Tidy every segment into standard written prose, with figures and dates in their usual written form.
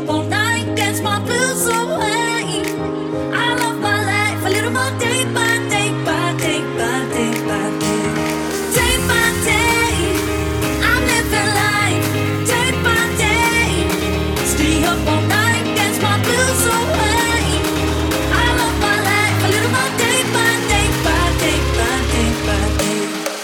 up all night, dance my blues away. I love my life a little more day by day by day by day by day. Day by day, I'm living life. Day by day, stay up all night, dance my blues away. I love my life a little more day by day by day by day by day.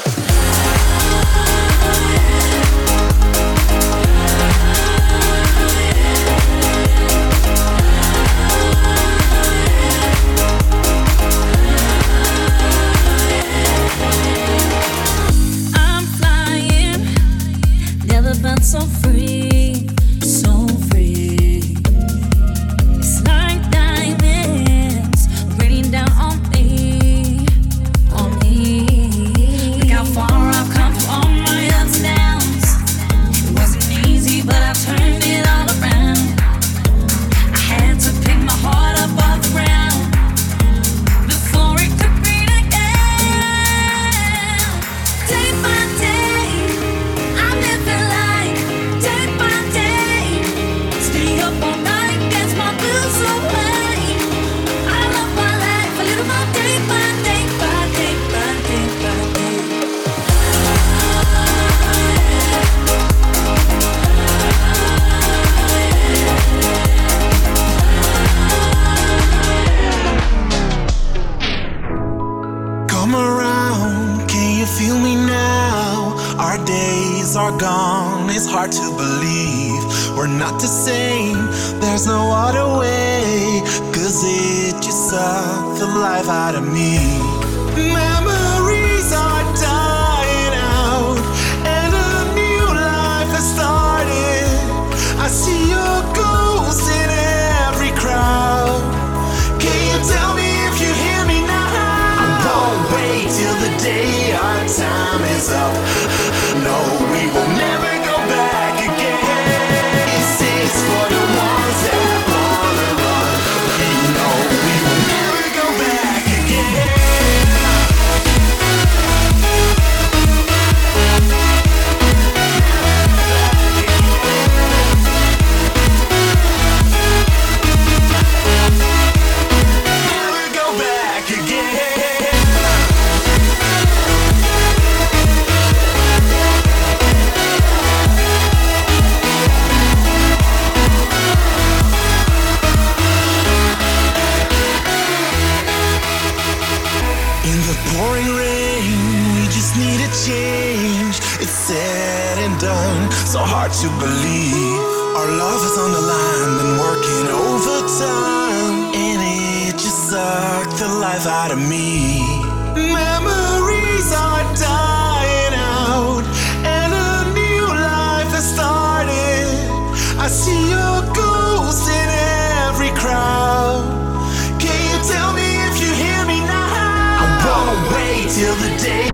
I'm flying, never been so free, so free. It's like diamonds raining down on me, on me. Look how far I've come from all my ups and downs. It wasn't easy, but I turned it all around. I had to pick my heart up off the ground before it could beat again. Day by day, I'm living life. Day by day, stay up all night, dance my blues away. I love my life a little more day by day by day by day by day. Come around, can you feel me now? Our days are gone, it's hard to believe we're not the same. There's no other way, 'cause it just sucked the life out of me. Memories are dying out, and a new life has started. I see your ghost in every crowd. Can you tell me if you hear me now? I won't wait till the day our time is up. No, we will never go back again. This is for the ones that wanna run. We know we will never go back again. Never go back again. In the pouring rain, we just need a change. It's said and done, so hard to believe. Our love is on the line, been working overtime, and it just sucked the life out of me. Memories are dying out, and a new life has started. I see your ghost in every crowd. Can you tell me if you hear me now? I won't wait till the day